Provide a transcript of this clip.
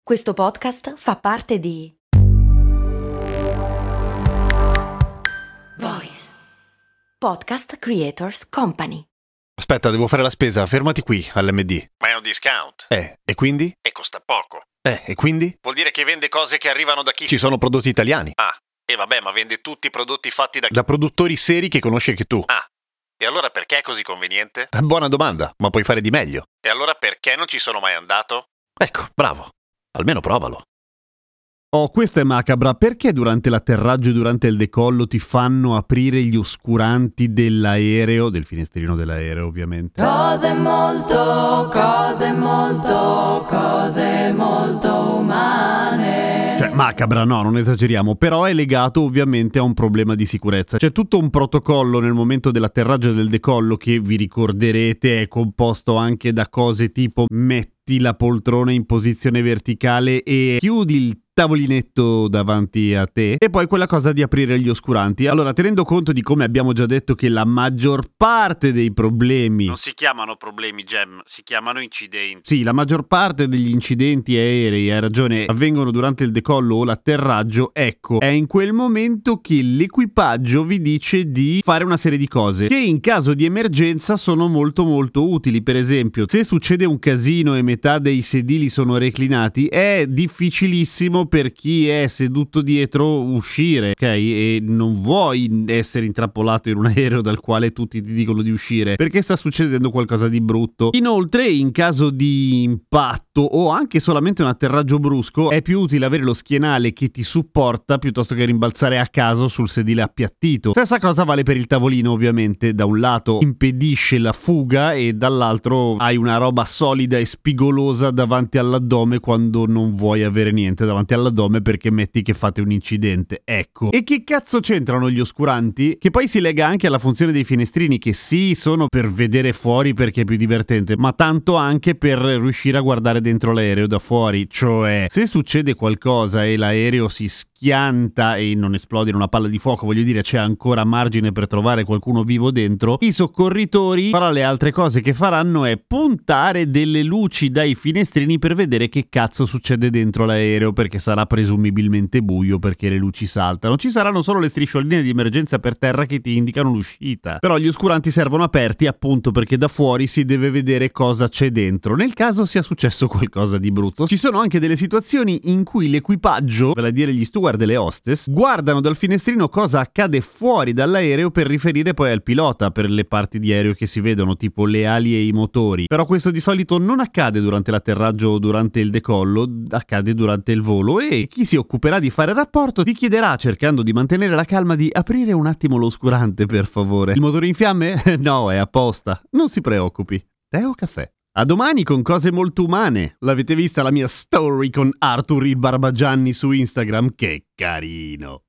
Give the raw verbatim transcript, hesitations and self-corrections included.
Questo podcast fa parte di Voice Podcast Creators Company. Aspetta, devo fare la spesa, fermati qui all'M D. Ma è un discount. Eh, e quindi? E costa poco. Eh, e quindi? Vuol dire che vende cose che arrivano da chi? Ci sono prodotti italiani. Ah, e vabbè, ma vende tutti i prodotti fatti da chi? Da produttori seri che conosci anche tu. Ah, e allora perché è così conveniente? Buona domanda, ma puoi fare di meglio. E allora perché non ci sono mai andato? Ecco, bravo. Almeno provalo. Oh, questa è macabra. Perché durante l'atterraggio e durante il decollo ti fanno aprire gli oscuranti dell'aereo, del finestrino dell'aereo ovviamente? Cose molto, cose molto, cose molto umane. Cioè, macabra, no, non esageriamo, però è legato ovviamente a un problema di sicurezza. C'è tutto un protocollo nel momento dell'atterraggio e del decollo che, vi ricorderete, è composto anche da cose tipo metti la poltrona in posizione verticale e chiudi il tavolinetto davanti a te, e poi quella cosa di aprire gli oscuranti. Allora, tenendo conto di come abbiamo già detto che la maggior parte dei problemi... Non si chiamano problemi, Gem, si chiamano incidenti. Sì, la maggior parte degli incidenti aerei, hai ragione, avvengono durante il decollo o l'atterraggio. Ecco, è in quel momento che l'equipaggio vi dice di fare una serie di cose che in caso di emergenza sono molto molto utili. Per esempio, se succede un casino e metà dei sedili sono reclinati, è difficilissimo per chi è seduto dietro uscire, ok? E non vuoi essere intrappolato in un aereo dal quale tutti ti dicono di uscire, perché sta succedendo qualcosa di brutto. Inoltre, in caso di impatto o anche solamente un atterraggio brusco, è più utile avere lo schienale che ti supporta piuttosto che rimbalzare a caso sul sedile appiattito. Stessa cosa vale per il tavolino, ovviamente. Da un lato impedisce la fuga e dall'altro hai una roba solida e spigolosa davanti all'addome quando non vuoi avere niente davanti all'addome perché metti che fate un incidente. Ecco. E che cazzo c'entrano gli oscuranti? Che poi si lega anche alla funzione dei finestrini, che sì, sono per vedere fuori perché è più divertente, ma tanto anche per riuscire a guardare dentro l'aereo da fuori. Cioè, se succede qualcosa e l'aereo si schianta e non esplode in una palla di fuoco, voglio dire, c'è ancora margine per trovare qualcuno vivo dentro, i soccorritori, fra le altre cose che faranno, è puntare delle luci dai finestrini per vedere che cazzo succede dentro l'aereo, perché sarà presumibilmente buio perché le luci saltano. Ci saranno solo le striscioline di emergenza per terra che ti indicano l'uscita, però gli oscuranti servono aperti appunto perché da fuori si deve vedere cosa c'è dentro nel caso sia successo qualcosa di brutto. Ci sono anche delle situazioni in cui l'equipaggio, vale a dire gli steward e le hostess, guardano dal finestrino cosa accade fuori dall'aereo per riferire poi al pilota per le parti di aereo che si vedono, tipo le ali e i motori. Però questo di solito non accade durante l'atterraggio o durante il decollo, accade durante il volo, e chi si occuperà di fare rapporto ti chiederà, cercando di mantenere la calma, di aprire un attimo l'oscurante per favore. Il motore in fiamme? No, è apposta. Non si preoccupi. Tè o caffè? A domani con cose molto umane. L'avete vista la mia story con Arthur il Barbagianni su Instagram? Che carino!